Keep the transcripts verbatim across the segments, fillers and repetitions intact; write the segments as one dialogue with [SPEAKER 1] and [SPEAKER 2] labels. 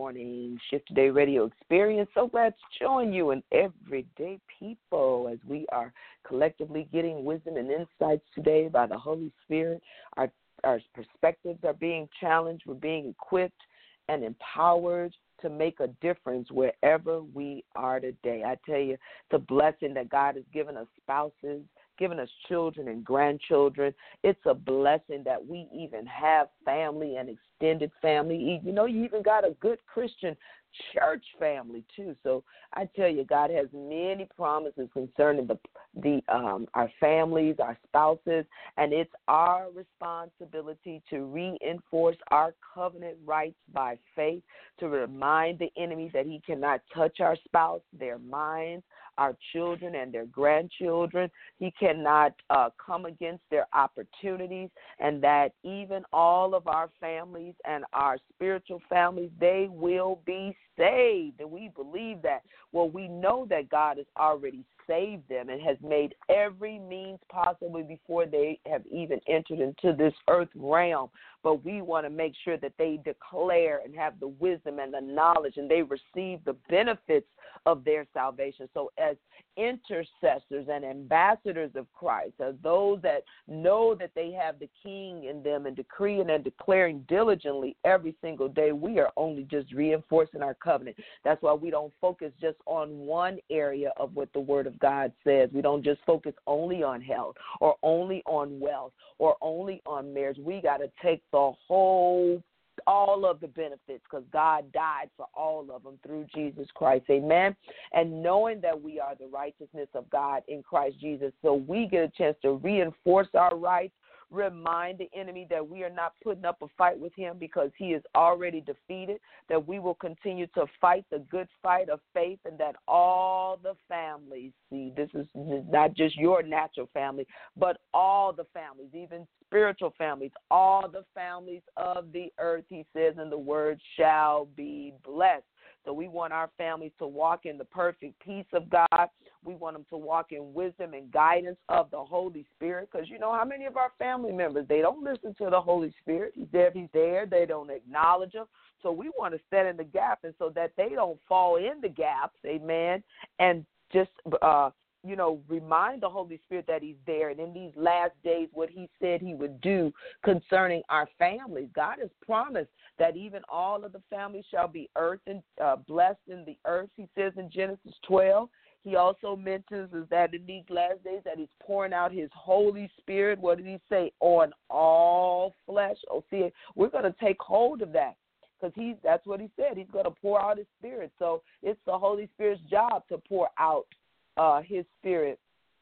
[SPEAKER 1] morning, Shift Today Radio Experience. So glad to join you and everyday people as we are collectively getting wisdom and insights today by the Holy Spirit. Our, our perspectives are being challenged. We're being equipped and empowered to make a difference wherever we are today. I tell you, it's a blessing that God has given us spouses, given us children and grandchildren. It's a blessing that we even have family and extended family. You know, you even got a good Christian church family too. So I tell you, God has many promises concerning the the um, our families, our spouses, and it's our responsibility to reinforce our covenant rights by faith, to remind the enemy that he cannot touch our spouse, their minds, our children and their grandchildren. He cannot uh, come against their opportunities, and that even all of our families and our spiritual families, they will be saved. And we believe that. Well, we know that God has already saved them and has made every means possible before they have even entered into this earth realm. But we want to make sure that they declare and have the wisdom and the knowledge, and they receive the benefits of their salvation. So as intercessors and ambassadors of Christ, as those that know that they have the King in them and decreeing and declaring diligently every single day, we are only just reinforcing our covenant. That's why we don't focus just on one area of what the Word of God says. We don't just focus only on health or only on wealth or only on marriage. We got to take the whole all of the benefits, because God died for all of them through Jesus Christ. Amen. And knowing that we are the righteousness of God in Christ Jesus, so we get a chance to reinforce our rights, remind the enemy that we are not putting up a fight with him because he is already defeated, that we will continue to fight the good fight of faith, and that all the families, see, this is not just your natural family, but all the families, even spiritual families, all the families of the earth, he says in the word, shall be blessed. So we want our families to walk in the perfect peace of God. We want them to walk in wisdom and guidance of the Holy Spirit, because you know how many of our family members, they don't listen to the Holy Spirit. He's there, he's there. They don't acknowledge him. So we want to stand in the gap, and so that they don't fall in the gaps, amen, and just, uh, you know, remind the Holy Spirit that he's there. And in these last days, what he said he would do concerning our families, God has promised that even all of the families shall be earth and uh, blessed in the earth, he says in Genesis twelve. He also mentions is that in these last days that he's pouring out his Holy Spirit. What did he say? On all flesh. Oh, see, we're going to take hold of that, because he's, that's what he said. He's going to pour out his Spirit. So it's the Holy Spirit's job to pour out uh, his Spirit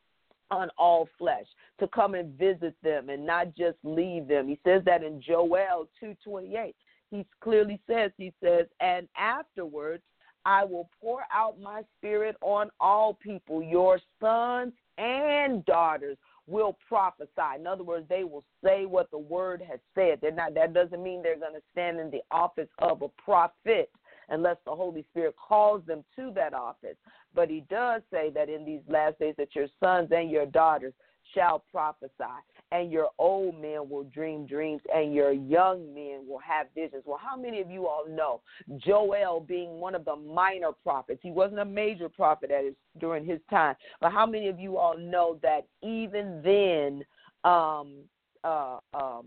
[SPEAKER 1] on all flesh, to come and visit them and not just leave them. He says that in Joel two twenty-eight. He clearly says, he says, and afterwards I will pour out my Spirit on all people. Your sons and daughters will prophesy. In other words, they will say what the word has said. They're not, that doesn't mean they're going to stand in the office of a prophet unless the Holy Spirit calls them to that office. But he does say that in these last days that your sons and your daughters shall prophesy, and your old men will dream dreams, and your young men will have visions. Well, how many of you all know Joel being one of the minor prophets? He wasn't a major prophet at his, during his time, but how many of you all know that even then um, uh, um,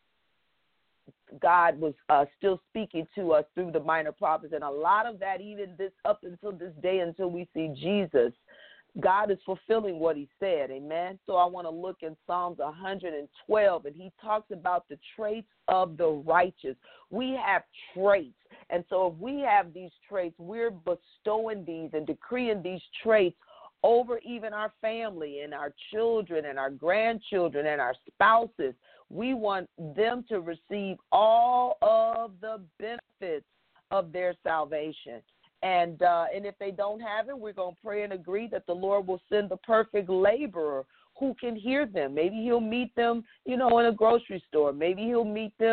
[SPEAKER 1] God was uh, still speaking to us through the minor prophets, and a lot of that, even this up until this day, until we see Jesus, God is fulfilling what he said, amen? So I want to look in Psalms one hundred twelve, and he talks about the traits of the righteous. We have traits, and so if we have these traits, we're bestowing these and decreeing these traits over even our family and our children and our grandchildren and our spouses. We want them to receive all of the benefits of their salvation. And uh, and if they don't have it, we're going to pray and agree that the Lord will send the perfect laborer who can hear them. Maybe he'll meet them, you know, in a grocery store. Maybe he'll meet them,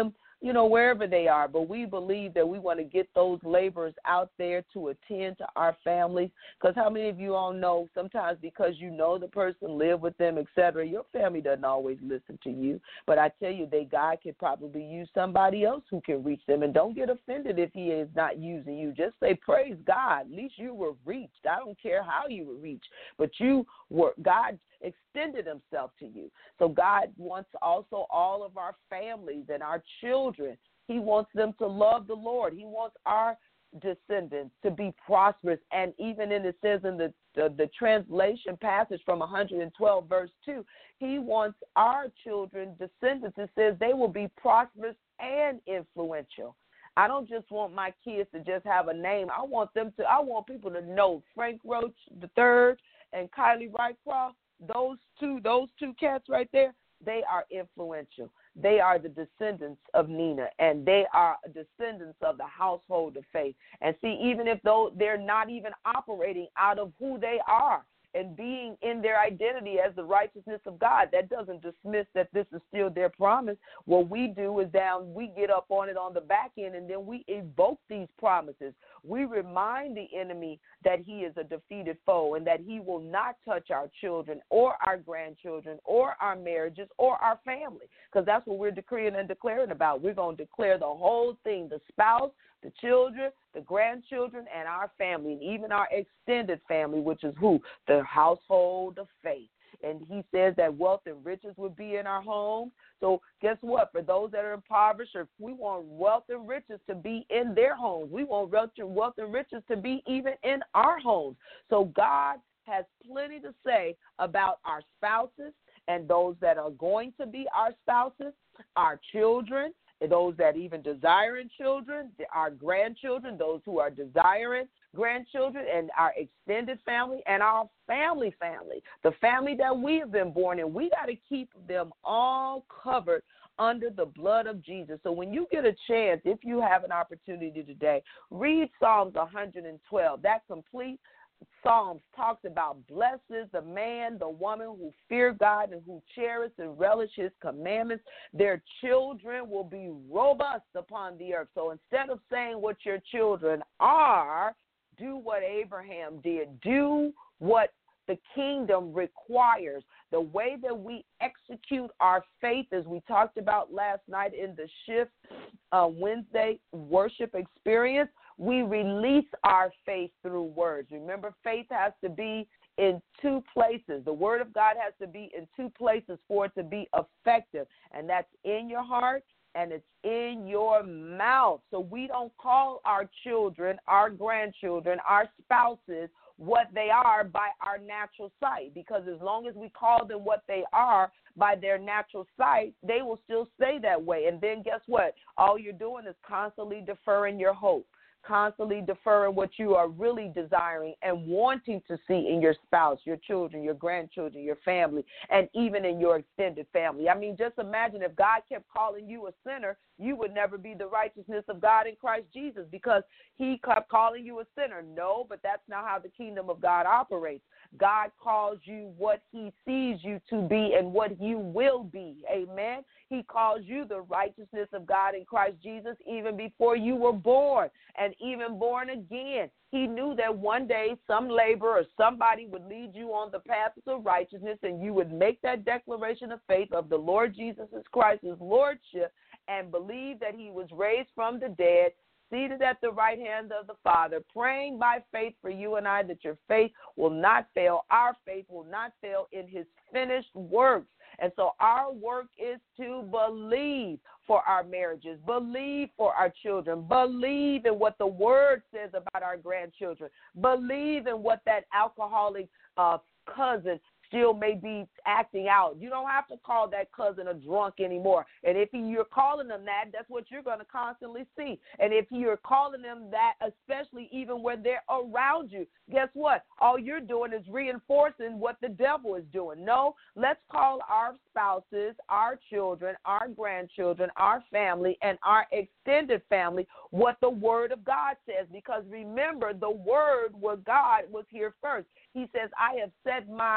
[SPEAKER 1] you know, wherever they are. But we believe that we want to get those laborers out there to attend to our families, because how many of you all know sometimes because you know the person, live with them, et cetera, your family doesn't always listen to you. But I tell you, they God could probably use somebody else who can reach them. And don't get offended if he is not using you. Just say, praise God. At least you were reached. I don't care how you were reached, but you were, God extended himself to you. So God wants also all of our families and our children. He wants them to love the Lord. He wants our descendants to be prosperous. And even in it says in the, the, the translation passage from one hundred twelve verse two, he wants our children, descendants, it says they will be prosperous and influential. I don't just want my kids to just have a name. I want them to, I want people to know Frank Roach the third and Kylie Wright-Croft, those two, those two cats right there, they are influential. They are the descendants of Nina, and they are descendants of the household of faith. And see, even if though they're not even operating out of who they are and being in their identity as the righteousness of God, that doesn't dismiss that this is still their promise. What we do is down, we get up on it on the back end, and then we evoke these promises. We remind the enemy that he is a defeated foe and that he will not touch our children or our grandchildren or our marriages or our family, because that's what we're decreeing and declaring about. We're going to declare the whole thing, the spouse, the children, the grandchildren, and our family, and even our extended family, which is who? The household of faith. And he says that wealth and riches would be in our homes. So guess what? For those that are impoverished, or we want wealth and riches to be in their homes. We want wealth and riches to be even in our homes. So God has plenty to say about our spouses and those that are going to be our spouses, our children, those that even desiring children, our grandchildren, those who are desiring grandchildren, and our extended family and our family family, the family that we have been born in. We got to keep them all covered under the blood of Jesus. So when you get a chance, if you have an opportunity today, read Psalms one hundred twelve. That complete Psalms talks about blesses the man, the woman who fear God and who cherish and relish his commandments. Their children will be robust upon the earth. So instead of saying what your children are, do what Abraham did. Do what the kingdom requires. The way that we execute our faith, as we talked about last night in the Shift uh, Wednesday worship experience, we release our faith through words. Remember, faith has to be in two places. The word of God has to be in two places for it to be effective, and that's in your heart and it's in your mouth. So we don't call our children, our grandchildren, our spouses what they are by our natural sight, because as long as we call them what they are by their natural sight, they will still stay that way. And then guess what? All you're doing is constantly deferring your hope, constantly deferring what you are really desiring and wanting to see in your spouse, your children, your grandchildren, your family, and even in your extended family. I mean, just imagine if God kept calling you a sinner, you would never be the righteousness of God in Christ Jesus, because he kept calling you a sinner. No, but that's not how the kingdom of God operates. God calls you what he sees you to be and what you will be. Amen. He calls you the righteousness of God in Christ Jesus even before you were born and even born again. He knew that one day some laborer or somebody would lead you on the path of righteousness, and you would make that declaration of faith of the Lord Jesus Christ's lordship and believe that he was raised from the dead, seated at the right hand of the Father, praying by faith for you and I that your faith will not fail. Our faith will not fail in his finished works. And so our work is to believe for our marriages, believe for our children, believe in what the word says about our grandchildren, believe in what that alcoholic uh, cousin still may be acting out. You don't have to call that cousin a drunk anymore. And if you're calling them that, that's what you're going to constantly see. And if you're calling them that, especially even when they're around you, guess what? All you're doing is reinforcing what the devil is doing. No, let's call our spouses, our children, our grandchildren, our family, and our extended family what the word of God says. Because remember, the word was God was here first. He says, I have set my word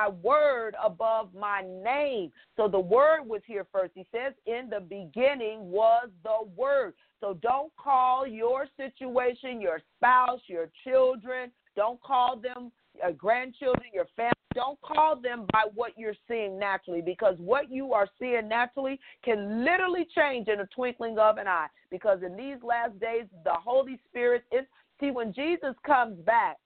[SPEAKER 1] word above my name. So the word was here first. He says, in the beginning was the word. So don't call your situation, your spouse, your children, don't call them your grandchildren, your family. Don't call them by what you're seeing naturally, because what you are seeing naturally can literally change in a twinkling of an eye. Because in these last days, the Holy Spirit is, see, when Jesus comes back,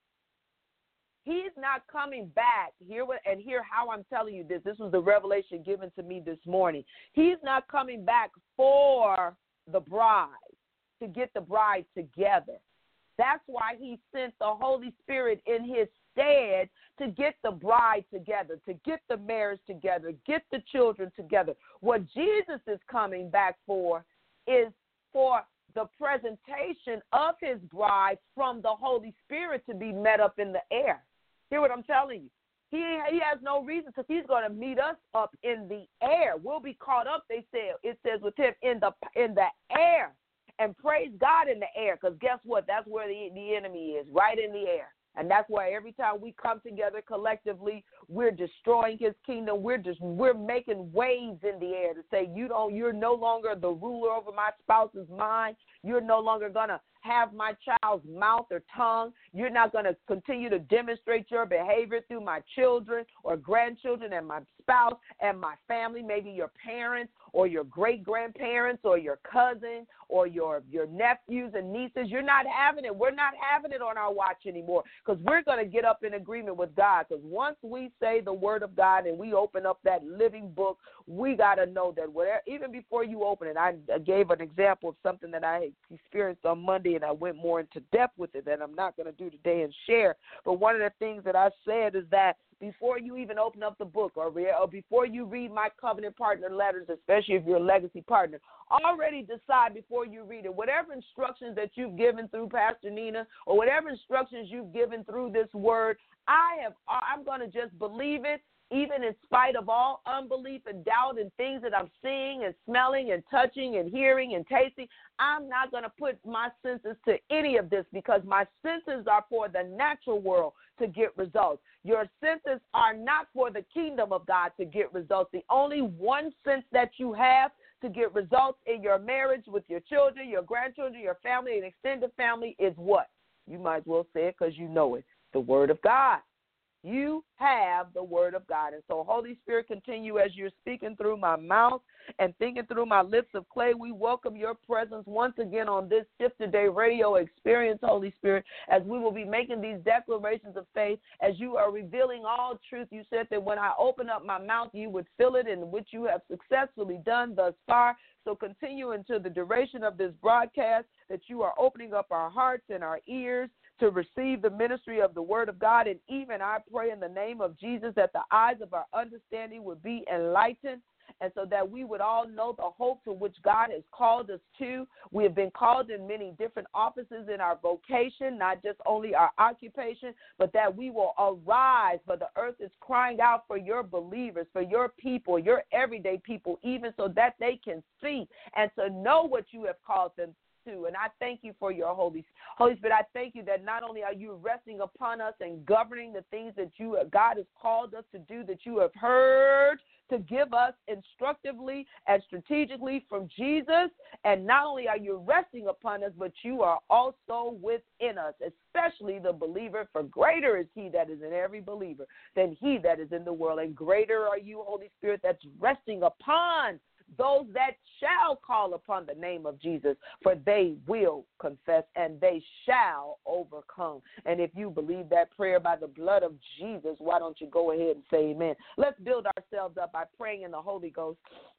[SPEAKER 1] he's not coming back. Hear what, and hear how I'm telling you this. This was the revelation given to me this morning. He's not coming back for the bride, to get the bride together. That's why he sent the Holy Spirit in his stead to get the bride together, to get the marriage together, get the children together. What Jesus is coming back for is for the presentation of his bride from the Holy Spirit to be met up in the air. Hear what I'm telling you? He, he has no reason, because he's going to meet us up in the air. We'll be caught up, they say, it says with him, in the in the air. And praise God in the air, because guess what? That's where the, the enemy is, right in the air. And that's why every time we come together collectively, we're destroying his kingdom. We're just we're making waves in the air to say, you don't, you're no longer the ruler over my spouse's mind. You're no longer gonna have my child's mouth or tongue. You're not going to continue to demonstrate your behavior through my children or grandchildren and my spouse and my family, maybe your parents or your great-grandparents or your cousin or your, your nephews and nieces. You're not having it. We're not having it on our watch anymore, because we're going to get up in agreement with God, because once we say the word of God and we open up that living book, we got to know that whatever, even before you open it, I, I gave an example of something that I experienced on Monday, and I went more into depth with it that I'm not going to do today and share. But one of the things that I said is that before you even open up the book or, re- or before you read my covenant partner letters, especially if you're a legacy partner, already decide before you read it, whatever instructions that you've given through Pastor Nina or whatever instructions you've given through this word, I have, I'm going to just believe it, even in spite of all unbelief and doubt and things that I'm seeing and smelling and touching and hearing and tasting. I'm not going to put my senses to any of this, because my senses are for the natural world to get results. Your senses are not for the kingdom of God to get results. The only one sense that you have to get results in your marriage with your children, your grandchildren, your family, and extended family is what? You might as well say it because you know it. The word of God. You have the word of God. And so, Holy Spirit, continue as you're speaking through my mouth and thinking through my lips of clay. We welcome your presence once again on this Shift Today radio experience, Holy Spirit, as we will be making these declarations of faith, as you are revealing all truth. You said that when I open up my mouth, you would fill it, in which you have successfully done thus far. So continue into the duration of this broadcast, that you are opening up our hearts and our ears to receive the ministry of the word of God. And even I pray in the name of Jesus that the eyes of our understanding would be enlightened, and so that we would all know the hope to which God has called us to. We have been called in many different offices in our vocation, not just only our occupation, but that we will arise, for the earth is crying out for your believers, for your people, your everyday people, even so that they can see and to know what you have called them to. And I thank you for your Holy Holy Spirit. I thank you that not only are you resting upon us and governing the things that you God has called us to do, that you have heard to give us instructively and strategically from Jesus. And not only are you resting upon us, but you are also within us, especially the believer. For greater is he that is in every believer than he that is in the world. And greater are you, Holy Spirit, that's resting upon those that shall call upon the name of Jesus, for they will confess and they shall overcome. And if you believe that prayer by the blood of Jesus, why don't you go ahead and say amen? Let's build ourselves up by praying in the Holy Ghost.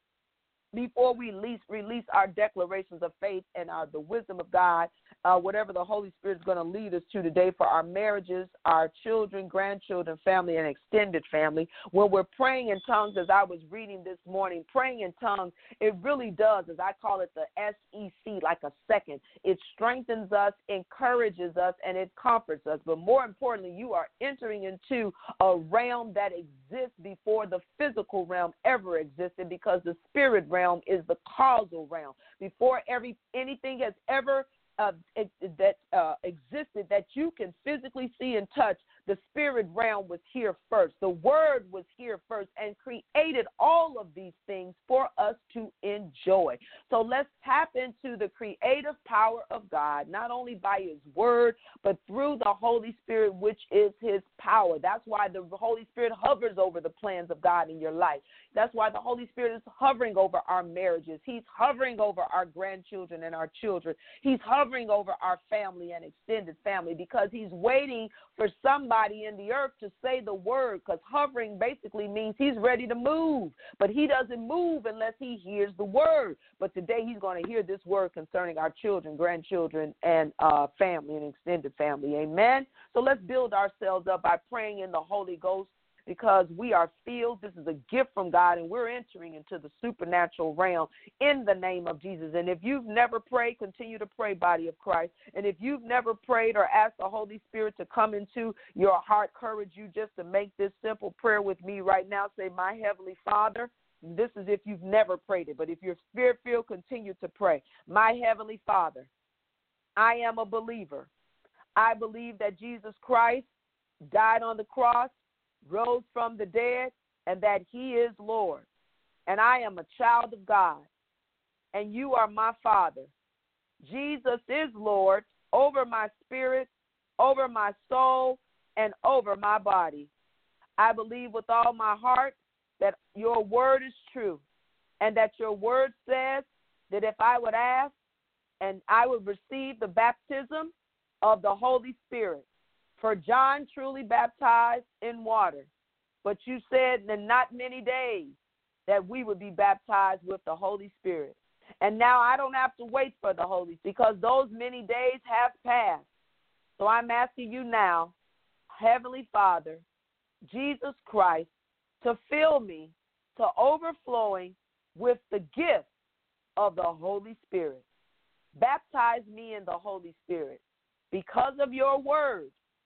[SPEAKER 1] Before we release, release our declarations of faith and our, the wisdom of God, uh, whatever the Holy Spirit is going to lead us to today for our marriages, our children, grandchildren, family, and extended family, when we're praying in tongues, as I was reading this morning, praying in tongues, it really does, as I call it, the S E C, like a second. It strengthens us, encourages us, and it comforts us. But more importantly, you are entering into a realm that exists before the physical realm ever existed, because the spirit realm is the causal realm. Before every anything has ever uh, it, that uh, existed that you can physically see and touch, the spirit realm was here first. The word was here first and created all of these things for us to enjoy. So let's tap into the creative power of God, not only by his word, but through the Holy Spirit, which is his power. That's why the Holy Spirit hovers over the plans of God in your life. That's why the Holy Spirit is hovering over our marriages. He's hovering over our grandchildren and our children. He's hovering over our family and extended family, because he's waiting for somebody in the earth to say the word, because hovering basically means he's ready to move, but he doesn't move unless he hears the word. But today he's going to hear this word concerning our children, grandchildren, and uh, family and extended family. Amen. So let's build ourselves up by praying in the Holy Ghost, because we are filled. This is a gift from God, and we're entering into the supernatural realm in the name of Jesus. And if you've never prayed, continue to pray, body of Christ. And if you've never prayed or asked the Holy Spirit to come into your heart, courage you just to make this simple prayer with me right now. Say, my Heavenly Father. This is if you've never prayed it, but if you're spirit-filled, continue to pray. My Heavenly Father, I am a believer. I believe that Jesus Christ died on the cross, rose from the dead, and that he is Lord. And I am a child of God, and you are my Father. Jesus is Lord over my spirit, over my soul, and over my body. I believe with all my heart that your word is true, and that your word says that if I would ask, and I would receive the baptism of the Holy Spirit. For John truly baptized in water, but you said in not many days that we would be baptized with the Holy Spirit. And now I don't have to wait for the Holy Spirit, because those many days have passed. So I'm asking you now, Heavenly Father, Jesus Christ, to fill me to overflowing with the gift of the Holy Spirit. Baptize me in the Holy Spirit. Because of your word,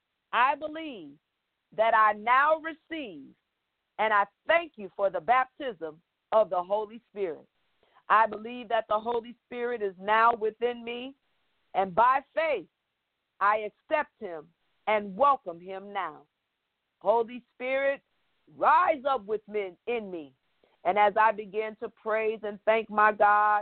[SPEAKER 1] I believe that I now receive, and I thank you for the baptism of the Holy Spirit. I believe that the Holy Spirit is now within me, and by faith, I accept him and welcome him now. Holy Spirit, rise up within in me, and as I begin to praise and thank my God,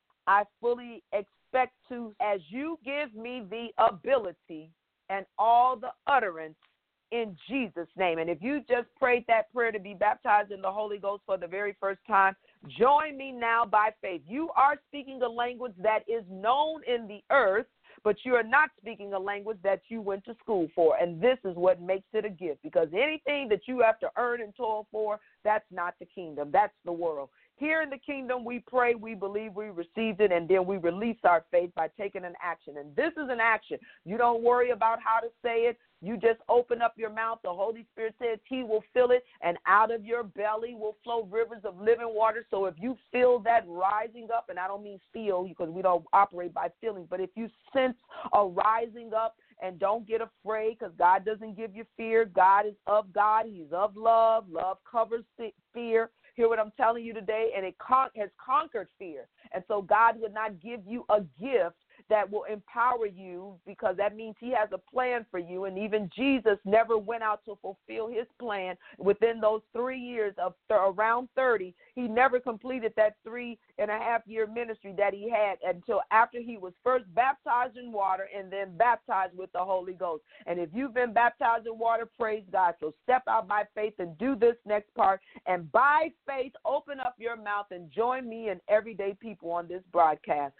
[SPEAKER 1] I fully expect to, as you give me the ability and all the utterance in Jesus' name. And if you just prayed that prayer to be baptized in the Holy Ghost for the very first time, join me now by faith. You are speaking a language that is known in the earth, but you are not speaking a language that you went to school for. And this is what makes it a gift, because anything that you have to earn and toil for, that's not the kingdom. That's the world. Here in the kingdom, we pray, we believe, we received it, and then we release our faith by taking an action. And this is an action. You don't worry about how to say it. You just open up your mouth. The Holy Spirit says he will fill it, and out of your belly will flow rivers of living water. So if you feel that rising up, and I don't mean feel because we don't operate by feelings, but if you sense a rising up, and don't get afraid, because God doesn't give you fear. God is of God. He's of love. Love covers fear. Hear what I'm telling you today, and it con- has conquered fear. And so God would not give you a gift that will empower you, because that means he has a plan for you. And even Jesus never went out to fulfill his plan within those three years of th- around thirty. He never completed that three and a half year ministry that he had until after he was first baptized in water and then baptized with the Holy Ghost. And if you've been baptized in water, praise God. So step out by faith and do this next part. And by faith, open up your mouth and join me and everyday people on this broadcast.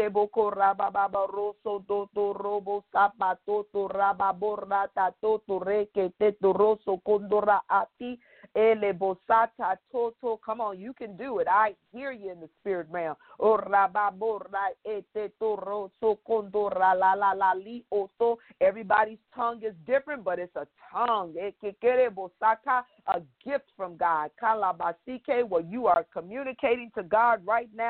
[SPEAKER 1] Baba roso toto robo sapato to rababorra tato to reke teto roso condora ati ele bosata toto. Come on, you can do it. I hear you in the spirit realm. O rababorra eteto roso condora la la la li oto. Everybody's tongue is different, but it's a tongue. Ekekere bosata, a gift from God. Kalabasike, where you are communicating to God right now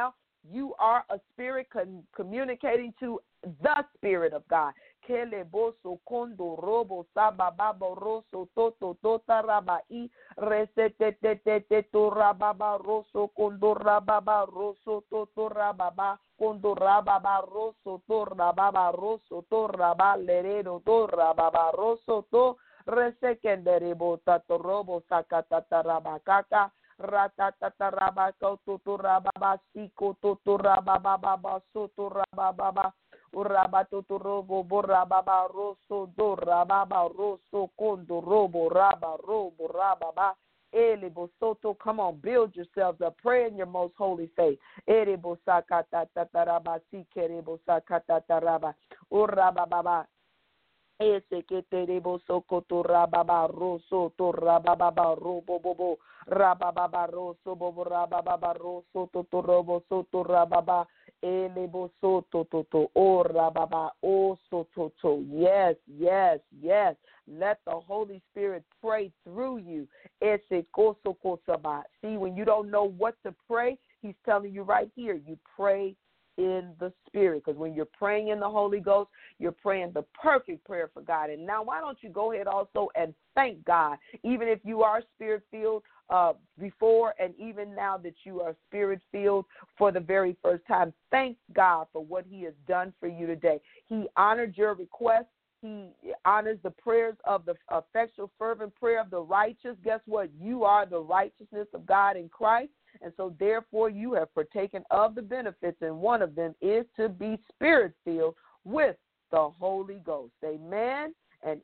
[SPEAKER 1] You are a spirit con- communicating to the Spirit of God. Keleboso kondo robo sabababo roso toto tota rabai resete te te te to rababa roso kondo rababa roso toto rababa kondo rababa roso to rababa roso to rabalerero to rababa roso to resekenderebo tato robo sakata rabakaka ratatata rabako toto rababa siko toto rababa soto rababa Urabato robo borababa rosso do rababa rosso kondo robo raba robo rababa elebo soto. Come on, build yourselves up. Pray in your most holy faith. Erebo sakata tataraba sikerebo sakata taraba urababa ese que terebo sokoto rababa rosso to rababa robo bobo rababa rosso bobo rababa rosso to robo soto rababa elebo soto toto o rababa o soto to. Yes, yes, yes. Let the Holy Spirit pray through you. Ese koso kosaba. See, when you don't know what to pray, He's telling you right here, you pray in the Spirit, because when you're praying in the Holy Ghost, you're praying the perfect prayer for God. And now why don't you go ahead also and thank God, even if you are Spirit-filled uh, before and even now that you are Spirit-filled for the very first time. Thank God for what He has done for you today. He honored your request. He honors the prayers of the effectual, fervent prayer of the righteous. Guess what? You are the righteousness of God in Christ. And so, therefore, you have partaken of the benefits, and one of them is to be Spirit-filled with the Holy Ghost. Amen and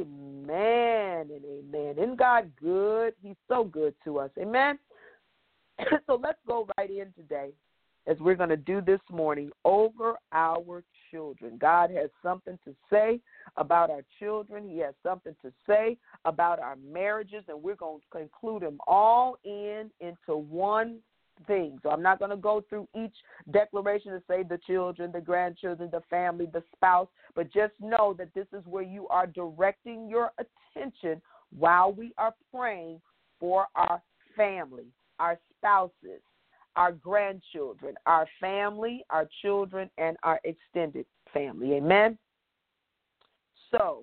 [SPEAKER 1] amen and amen. Isn't God good? He's so good to us. Amen. So let's go right in today as we're going to do this morning over our children. God has something to say about our children. He has something to say about our marriages, and we're going to conclude them all in into one thing. So I'm not going to go through each declaration to say the children, the grandchildren, the family, the spouse, but just know that this is where you are directing your attention while we are praying for our family, our spouses, our grandchildren, our family, our children, and our extended family. Amen? So,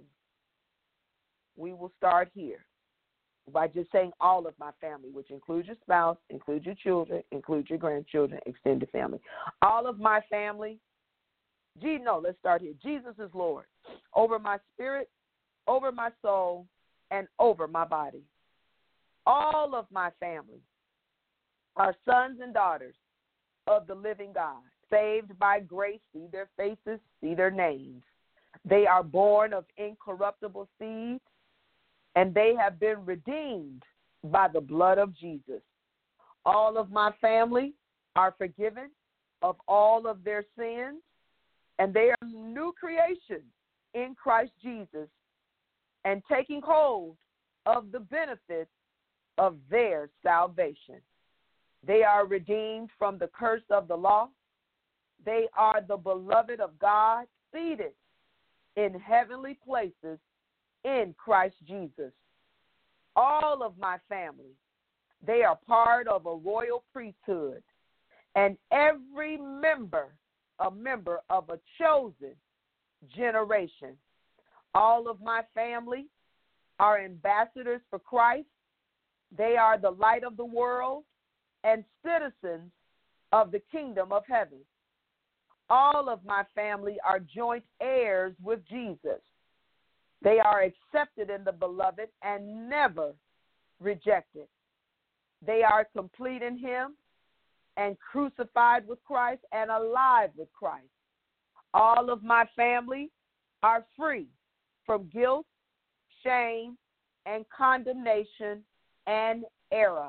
[SPEAKER 1] we will start here by just saying all of my family, which includes your spouse, includes your children, includes your grandchildren, extended family. All of my family. Gee, no, let's start here. Jesus is Lord over my spirit, over my soul, and over my body. All of my family are sons and daughters of the living God, saved by grace. See their faces, see their names. They are born of incorruptible seed, and they have been redeemed by the blood of Jesus. All of my family are forgiven of all of their sins, and they are new creations in Christ Jesus and taking hold of the benefits of their salvation. They are redeemed from the curse of the law. They are the beloved of God, seated in heavenly places in Christ Jesus. All of my family, they are part of a royal priesthood, and every member, a member of a chosen generation. All of my family are ambassadors for Christ. They are the light of the world and citizens of the kingdom of heaven. All of my family are joint heirs with Jesus. They are accepted in the beloved and never rejected. They are complete in Him and crucified with Christ and alive with Christ. All of my family are free from guilt, shame, and condemnation and error.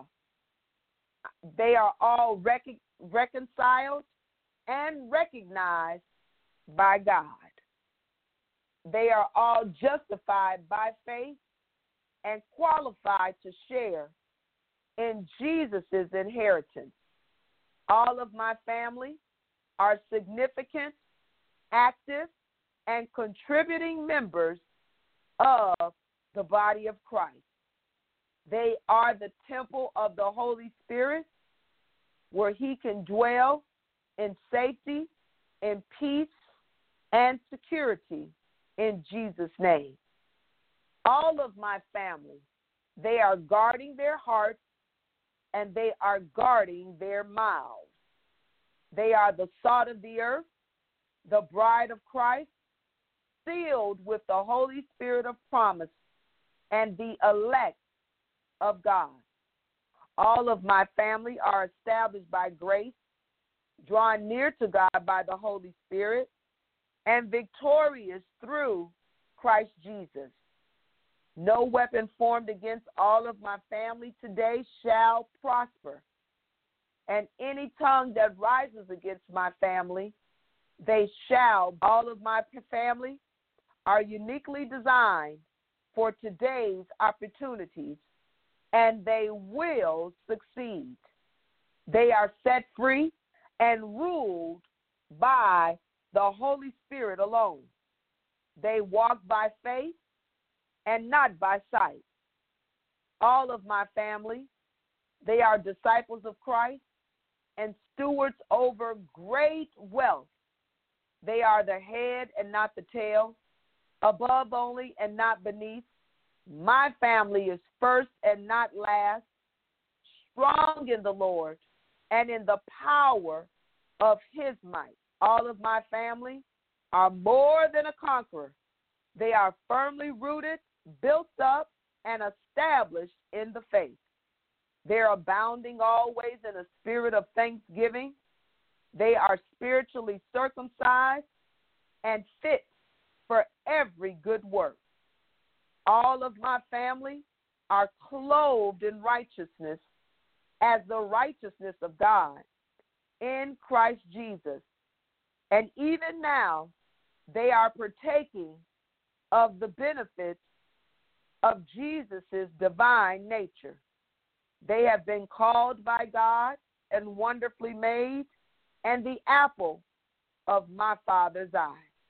[SPEAKER 1] They are all rec- reconciled and recognized by God. They are all justified by faith and qualified to share in Jesus' inheritance. All of my family are significant, active, and contributing members of the body of Christ. They are the temple of the Holy Spirit, where He can dwell in safety, in peace, and security in Jesus' name. All of my family, they are guarding their hearts and they are guarding their mouths. They are the salt of the earth, the bride of Christ, sealed with the Holy Spirit of promise, and the elect of God. All of my family are established by grace, drawn near to God by the Holy Spirit, and victorious through Christ Jesus. No weapon formed against all of my family today shall prosper. And any tongue that rises against my family, they shall. All of my family are uniquely designed for today's opportunities, and they will succeed. They are set free and ruled by the Holy Spirit alone. They walk by faith and not by sight. All of my family, they are disciples of Christ and stewards over great wealth. They are the head and not the tail, above only and not beneath. My family is first and not last, strong in the Lord and in the power of his might. All of my family are more than a conqueror. They are firmly rooted, built up, and established in the faith. They're abounding always in a spirit of thanksgiving. They are spiritually circumcised and fit for every good work. All of my family are clothed in righteousness as the righteousness of God in Christ Jesus. And even now, they are partaking of the benefits of Jesus' divine nature. They have been called by God and wonderfully made, and the apple of my Father's eye.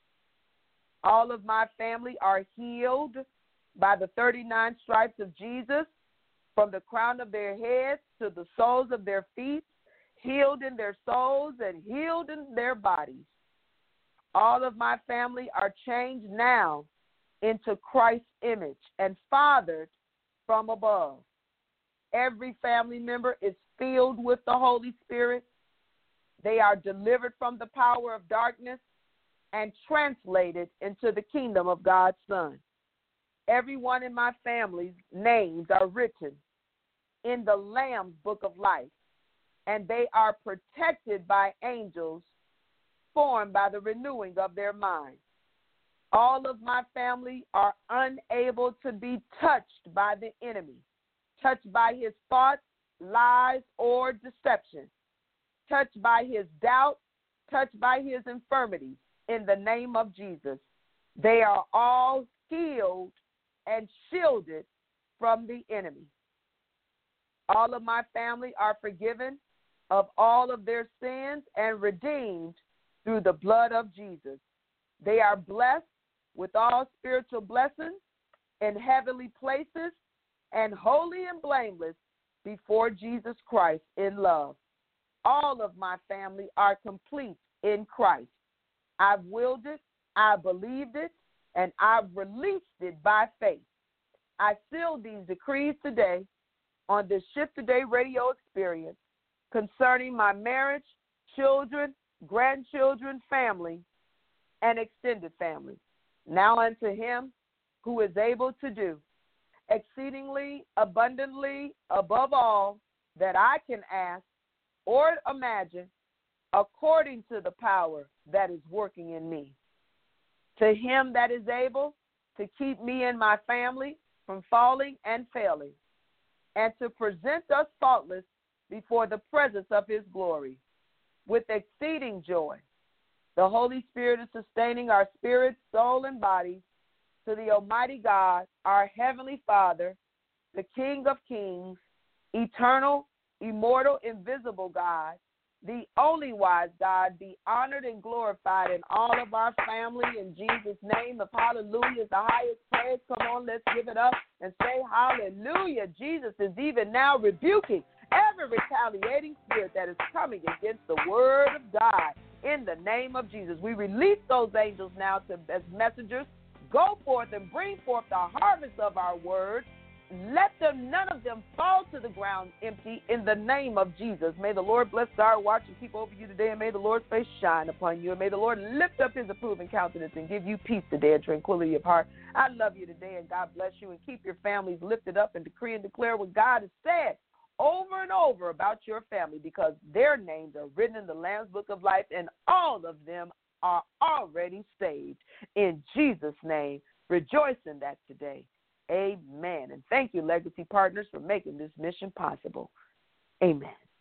[SPEAKER 1] All of my family are healed by the thirty-nine stripes of Jesus, from the crown of their heads to the soles of their feet, healed in their souls and healed in their bodies. All of my family are changed now into Christ's image and fathered from above. Every family member is filled with the Holy Spirit. They are delivered from the power of darkness and translated into the kingdom of God's Son. Everyone in my family's names are written in the Lamb's book of life, and they are protected by angels formed by the renewing of their minds. All of my family are unable to be touched by the enemy, touched by his thoughts, lies, or deception, touched by his doubt, touched by his infirmities, in the name of Jesus. They are all healed and shielded from the enemy. All of my family are forgiven of all of their sins and redeemed through the blood of Jesus. They are blessed with all spiritual blessings in heavenly places and holy and blameless before Jesus Christ in love. All of my family are complete in Christ. I've willed it, I believed it, and I've released it by faith. I seal these decrees today on this Shift Today radio experience concerning my marriage, children, grandchildren, family, and extended family. Now unto him who is able to do exceedingly abundantly above all that I can ask or imagine, according to the power that is working in me. To him that is able to keep me and my family from falling and failing, and to present us faultless before the presence of his glory with exceeding joy. The Holy Spirit is sustaining our spirit, soul, and body. To the Almighty God, our Heavenly Father, the King of kings, eternal, immortal, invisible God, the only wise God, be honored and glorified in all of our family. In Jesus' name, if hallelujah is the highest praise, come on, let's give it up and say hallelujah. Jesus is even now rebuking every retaliating spirit that is coming against the word of God. In the name of Jesus, we release those angels now to as messengers. Go forth and bring forth the harvest of our word. Let them, none of them fall to the ground empty in the name of Jesus. May the Lord bless our watch and keep over you today, and may the Lord's face shine upon you, and may the Lord lift up his approving countenance and give you peace today and tranquility of heart. I love you today, and God bless you, and keep your families lifted up and decree and declare what God has said over and over about your family, because their names are written in the Lamb's Book of Life, and all of them are already saved. In Jesus' name, rejoice in that today. Amen. And thank you, Legacy Partners, for making this mission possible. Amen.